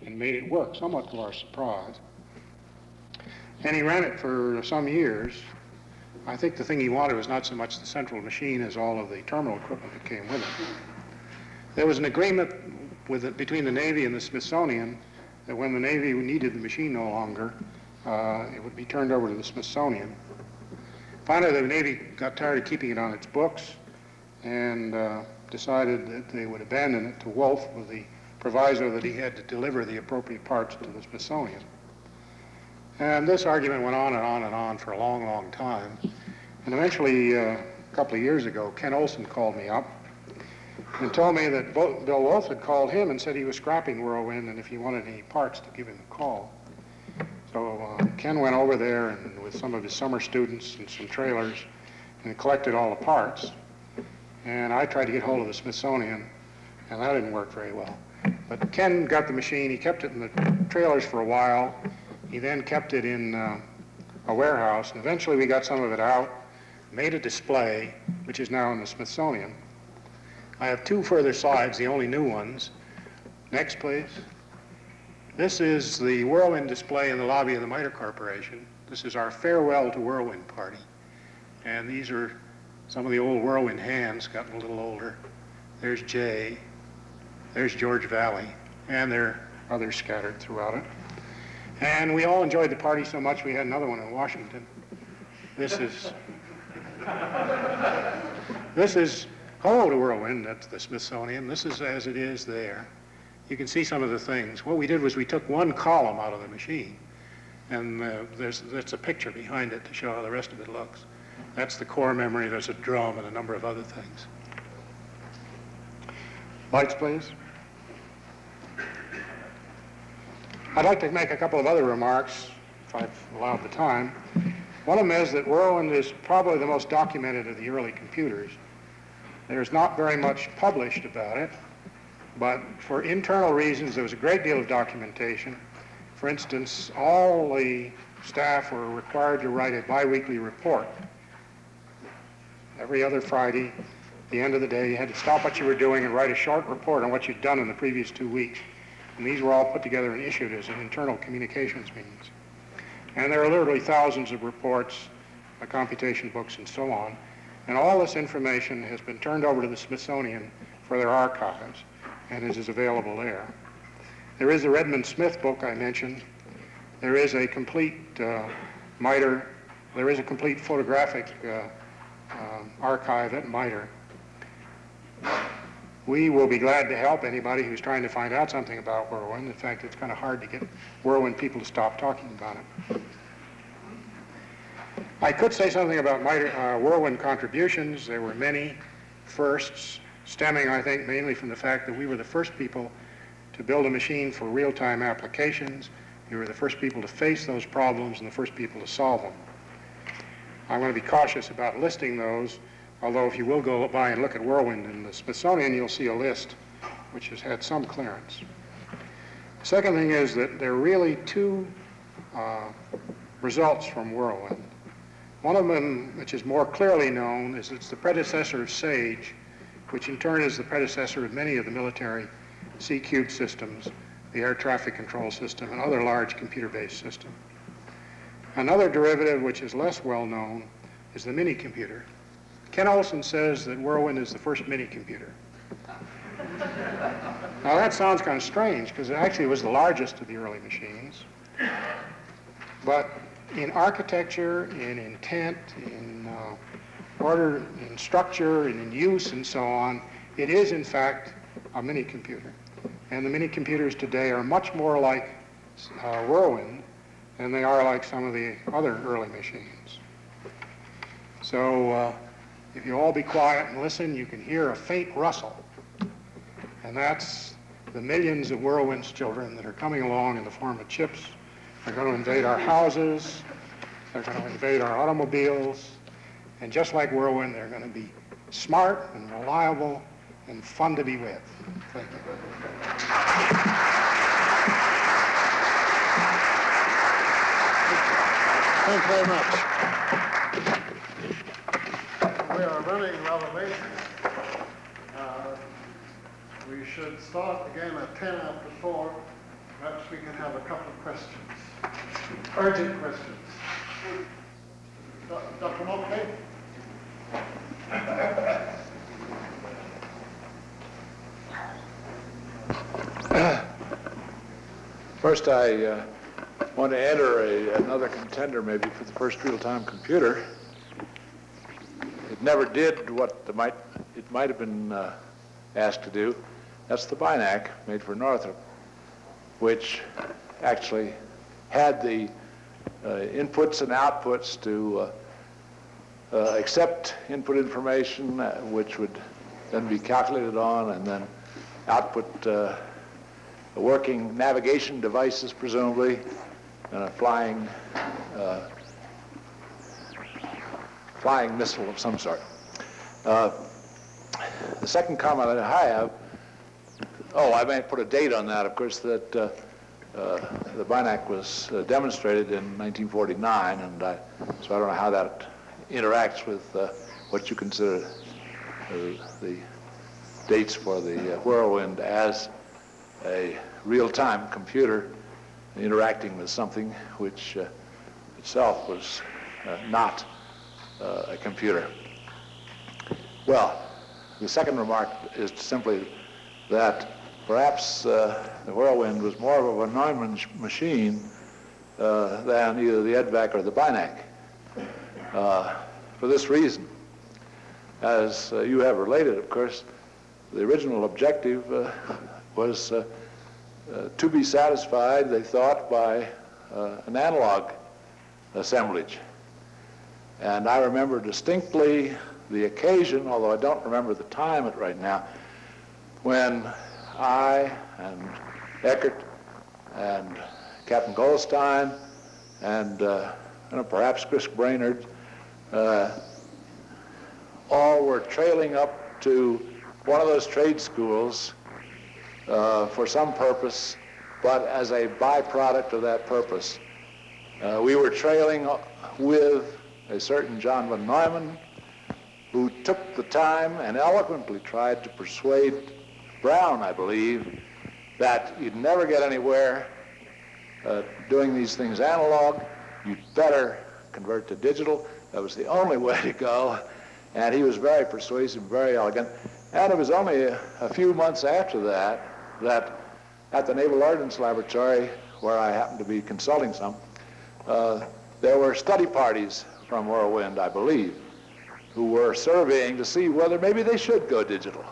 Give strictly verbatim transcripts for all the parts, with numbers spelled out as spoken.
and made it work, somewhat to our surprise. And he ran it for some years. I think the thing he wanted was not so much the central machine as all of the terminal equipment that came with it. There was an agreement with it, between the Navy and the Smithsonian that when the Navy needed the machine no longer, uh, it would be turned over to the Smithsonian. Finally, the Navy got tired of keeping it on its books and uh, decided that they would abandon it to Wolf with the proviso that he had to deliver the appropriate parts to the Smithsonian. And this argument went on and on and on for a long, long time. And eventually, uh, a couple of years ago, Ken Olson called me up and told me that Bill Wolf had called him and said he was scrapping Whirlwind and if he wanted any parts to give him a call. So uh, Ken went over there and with some of his summer students and some trailers and collected all the parts. And I tried to get hold of the Smithsonian, and that didn't work very well. But Ken got the machine. He kept it in the trailers for a while. He then kept it in uh, a warehouse, and eventually we got some of it out, made a display, which is now in the Smithsonian. I have two further slides, the only new ones. Next, please. This is the Whirlwind display in the lobby of the MITRE Corporation. This is our farewell to Whirlwind party. And these are some of the old Whirlwind hands, gotten a little older. There's Jay, there's George Valley, and there are others scattered throughout it. And we all enjoyed the party so much we had another one in Washington. This is, this is Hello to Whirlwind at the Smithsonian. This is as it is there. You can see some of the things. What we did was we took one column out of the machine, and uh, there's, there's a picture behind it to show how the rest of it looks. That's the core memory. There's a drum and a number of other things. Lights, please. I'd like to make a couple of other remarks, if I've allowed the time. One of them is that Whirlwind is probably the most documented of the early computers. There's not very much published about it, but for internal reasons, there was a great deal of documentation. For instance, all the staff were required to write a biweekly report. Every other Friday, at the end of the day, you had to stop what you were doing and write a short report on what you'd done in the previous two weeks. And these were all put together and issued as an internal communications means. And there are literally thousands of reports, uh, computation books, and so on. And all this information has been turned over to the Smithsonian for their archives, and it is available there. There is the Redmond Smith book I mentioned. There is a complete uh, MITRE, there is a complete photographic uh, uh, archive at MITRE. We will be glad to help anybody who's trying to find out something about Whirlwind. In fact, it's kind of hard to get Whirlwind people to stop talking about it. I could say something about MITRE, uh, Whirlwind contributions. There were many firsts, stemming, I think, mainly from the fact that we were the first people to build a machine for real-time applications. We were the first people to face those problems and the first people to solve them. I'm going to be cautious about listing those, although if you will go by and look at Whirlwind in the Smithsonian, you'll see a list which has had some clearance. The second thing is that there are really two uh, results from Whirlwind. One of them, which is more clearly known, is it's the predecessor of SAGE, which in turn is the predecessor of many of the military C-cube systems, the air traffic control system, and other large computer-based systems. Another derivative, which is less well known, is the mini-computer. Ken Olson says that Whirlwind is the first mini-computer. Now that sounds kind of strange, because it actually was the largest of the early machines. But in architecture, in intent, in uh, order, in structure, and in use, and so on, it is in fact a mini-computer. And the mini-computers today are much more like uh, Whirlwind than they are like some of the other early machines. So uh, if you all be quiet and listen, you can hear a faint rustle. And that's the millions of Whirlwind's children that are coming along in the form of chips. They're going to invade our houses. They're going to invade our automobiles. And just like Whirlwind, they're going to be smart and reliable and fun to be with. Thank you. Thank you very much. We are running rather late. Uh, we should start again at ten after four. Perhaps we can have a couple of questions. Urgent questions. Do- Doctor Motley? First, I uh, want to enter a, another contender maybe for the first real-time computer. It never did what the might, it might have been uh, asked to do. That's the BINAC, made for Northrop, which actually had the uh, inputs and outputs to uh, uh, accept input information, uh, which would then be calculated on and then output uh, working navigation devices, presumably, and a flying uh, flying missile of some sort. Uh, the second comment that I have, oh, I may put a date on that, of course, that uh, uh, the BINAC was uh, demonstrated in nineteen forty-nine, and I, so I don't know how that interacts with uh, what you consider uh, the dates for the uh, Whirlwind as a real-time computer interacting with something which uh, itself was uh, not uh, a computer. Well, the second remark is simply that perhaps uh, the Whirlwind was more of a Neumann machine uh, than either the E D V A C or the BINAC. Uh, for this reason, as uh, you have related, of course, the original objective uh, was uh, uh, to be satisfied, they thought, by uh, an analog assemblage. And I remember distinctly the occasion, although I don't remember the time at right now, when I and Eckert and Captain Goldstein and uh, you know, perhaps Chris Brainerd uh, all were trailing up to one of those trade schools uh, for some purpose, but as a byproduct of that purpose. Uh, we were trailing with a certain John von Neumann, who took the time and eloquently tried to persuade Brown, I believe, that you'd never get anywhere uh, doing these things analog. You'd better convert to digital. That was the only way to go. And he was very persuasive, very elegant. And it was only a, a few months after that that at the Naval Ordnance Laboratory, where I happened to be consulting some, uh, there were study parties from Whirlwind, I believe, who were surveying to see whether maybe they should go digital.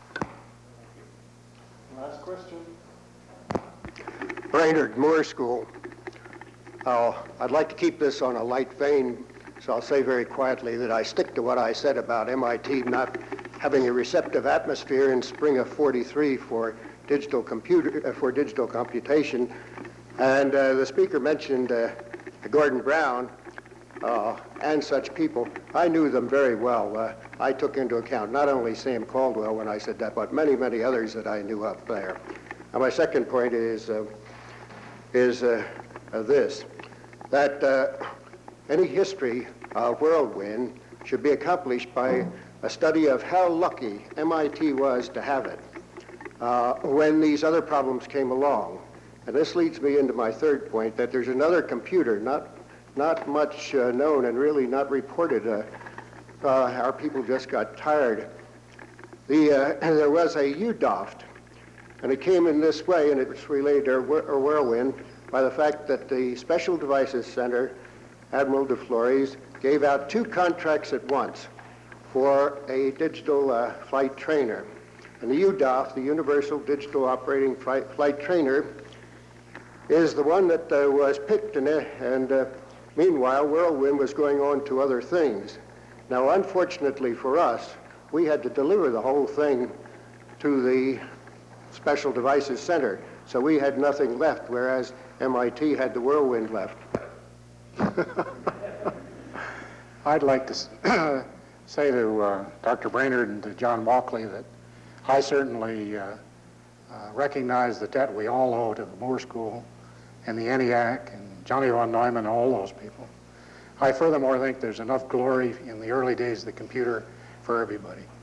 Last question. Brainerd, Moore School. Uh, I'd like to keep this on a light vein, so I'll say very quietly that I stick to what I said about M I T not having a receptive atmosphere in spring of forty-three for digital computer uh, for digital computation. And uh, the speaker mentioned uh, Gordon Brown uh, and such people. I knew them very well. Uh, I took into account not only Sam Caldwell when I said that, but many, many others that I knew up there. And my second point is uh, is uh, uh, this, that uh, any history of Whirlwind should be accomplished by a study of how lucky M I T was to have it uh, when these other problems came along. And this leads me into my third point, that there's another computer, not, not much uh, known and really not reported. Uh, uh, our people just got tired. The, uh, there was a U D O F T, and it came in this way, and it was related to Whir- Whirlwind by the fact that the Special Devices Center, Admiral de Flores, gave out two contracts at once for a digital uh, flight trainer. And the U D O F T, the Universal Digital Operating Flight, Flight Trainer, is the one that uh, was picked, and, uh, and uh, meanwhile, Whirlwind was going on to other things. Now, unfortunately for us, we had to deliver the whole thing to the Special Devices Center, so we had nothing left, whereas M I T had the Whirlwind left. I'd like to s- say to uh, Doctor Brainerd and to John Walkley that I certainly uh, uh, recognize the debt we all owe to the Moore School and the ENIAC and Johnny von Neumann and all those people. I furthermore think there's enough glory in the early days of the computer for everybody.